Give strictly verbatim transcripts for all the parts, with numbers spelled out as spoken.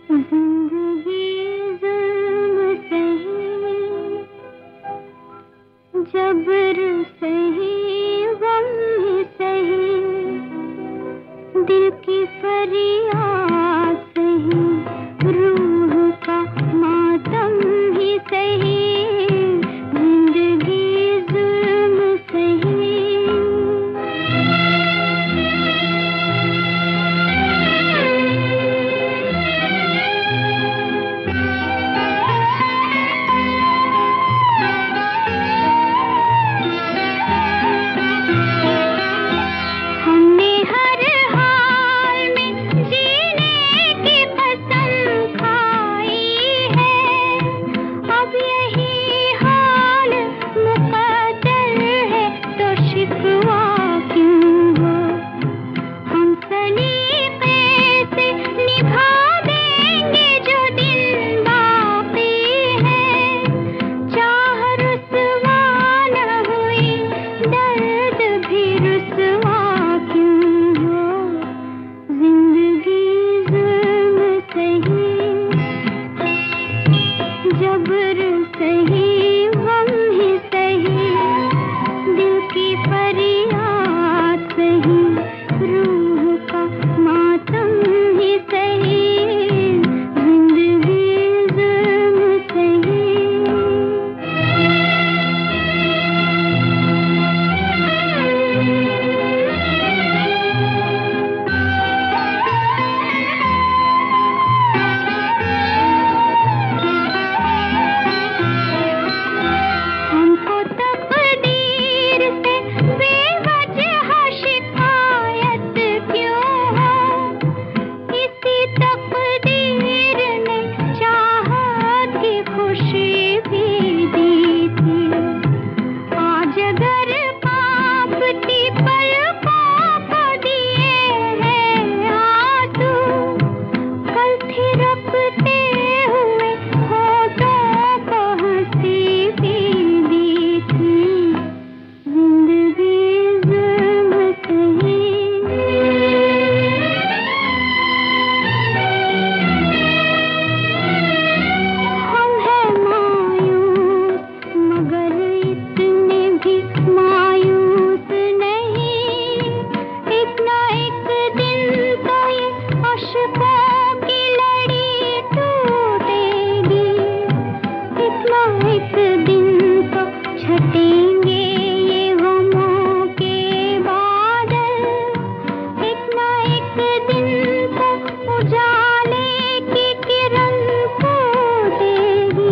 जिंदगी जुल्म सही, जबर सही, गम ही सही, दिल की फरियाद सही, रूह का मातम ही सही, जिंदगी जुल्म सही। हमने हर हाल में जीने की कसम खाई है, अब यही हाल मुकद्दर है तो शिकवा क्यों हो। हम सलीके से निभा देंगे जो दिन बाकी है, चाह रुसवा न हुई दर्द भी रुसवा क्यों हो। जिंदगी जुल्म सही, जबर सही, गम ही सही, दिल की फरियाद सही, रूह का मातम ही सही, जिंदगी जुल्म सही। हमको तकदीर से बेवजह शिकायत क्यों हो। इसी तकदीर ने चाहत की खुशी भी दी थी। आज अगर कांपती पलकों को दिए हैं आंसू, कल थिरकते हुए होठों को हंसी भी दी थी। जिंदगी जुल्म सही, हम हैं मायूस मगर इतने भी मायूस नहीं। एक ना एक दिन तो ये अश्कों की लड़ी टूटेगी, एक ना एक दिन तो छटेंगे ये गमों के बादल, एक ना एक दिन तो उजाले की किरण फूटेगी।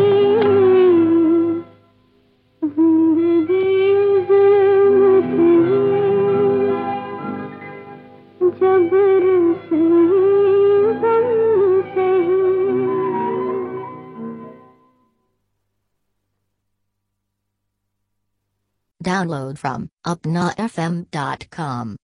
जिंदगी जुल्म सही, जबर सही, गम सही। Download from upna f m dot com.